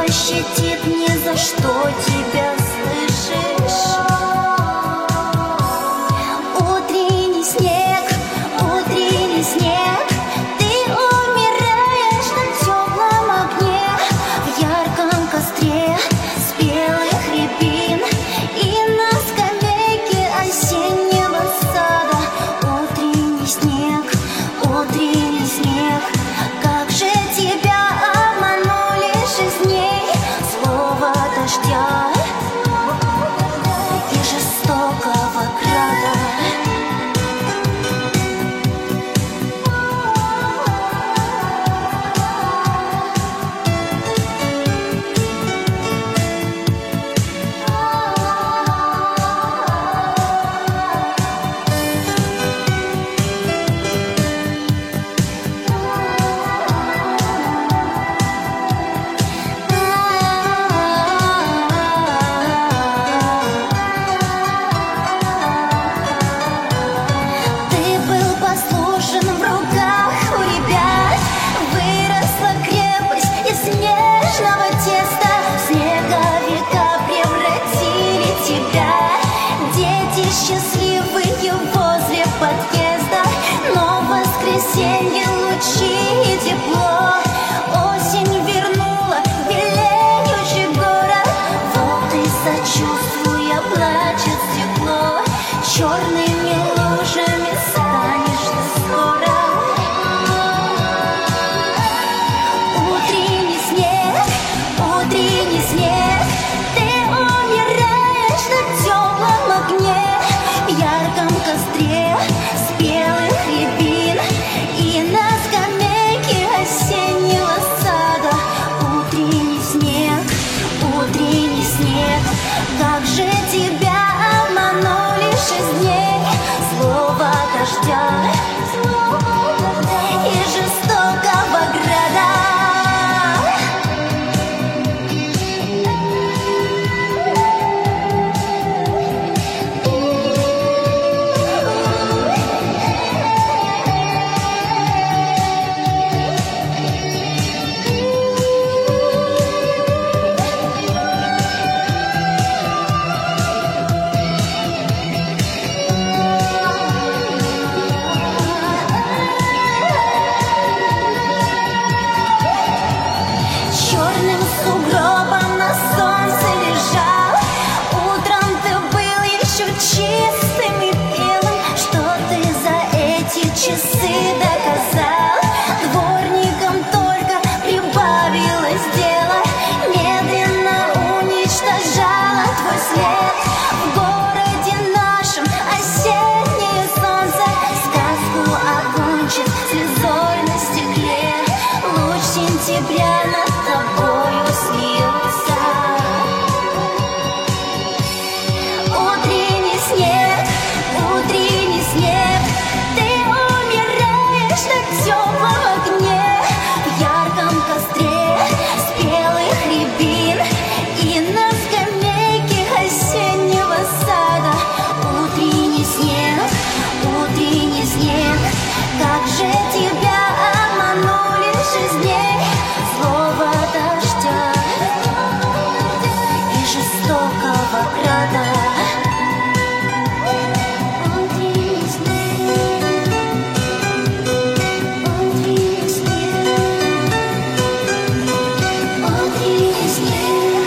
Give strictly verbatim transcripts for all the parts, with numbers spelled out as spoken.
пощадит ни за что тебя, слышишь? Утренний снег, утренний снег, ты умираешь на теплом огне, в ярком костре спелых рябин и на скамейке осеннего сада. Утренний снег, утренний снег, как же тебя обманули жизней слово дождя и жестокого града. Ты был послушен в руках у ребят, выросла крепость из снежного теста, в снеговика превратили тебя. Дети счастливые возле подъезда, но в воскресенье лучи и тепло. Осень вернула белеющий город, вот и сочувствуя плачет стекло. Черными лужами станешь ты скоро. Утренний снег, утренний снег, ты умираешь на теплом огне, в ярком костре спелых рябин и на скамейке осеннего сада. Утренний снег, утренний снег, как же тебя обманули жизней слово дождя и жестокого града. Черным сугробом на солнце лежал. Утром ты был еще чистым и белым. Что ты за эти часы доказал? Дворникам только прибавилось дела, медленно уничтожало твой след. В городе нашем осеннее солнце сказку окончит слезой на стекле. Луч сентября над тобою смеется. Утренний снег, утренний снег, ты умираешь на теплом огне, в ярком костре спелых рябин и на скамейке осеннего сада. Утренний снег, утренний снег, как же тебя обманули жизней слово дождя и жестокого града. Утренний снег, утренний снег, утренний снег.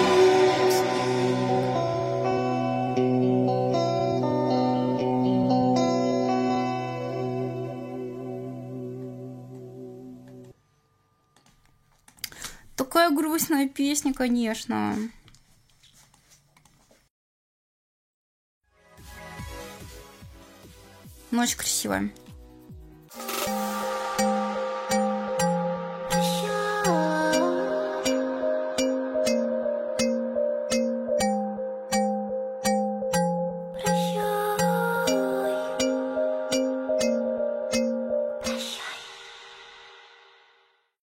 Такая грустная песня, конечно. Но очень красивая.